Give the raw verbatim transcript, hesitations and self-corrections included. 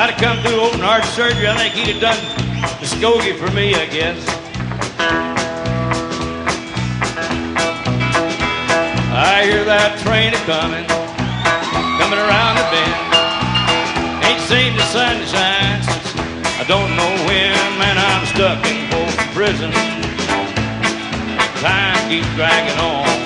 I'd have come through open heart surgery, I think he'd have done Muskogee for me, I guess. I hear that train a-coming, coming around the bend. Ain't seen the sun to shine since I don't know when. Man, I'm stuck in Folsom Prison. Time keeps dragging on.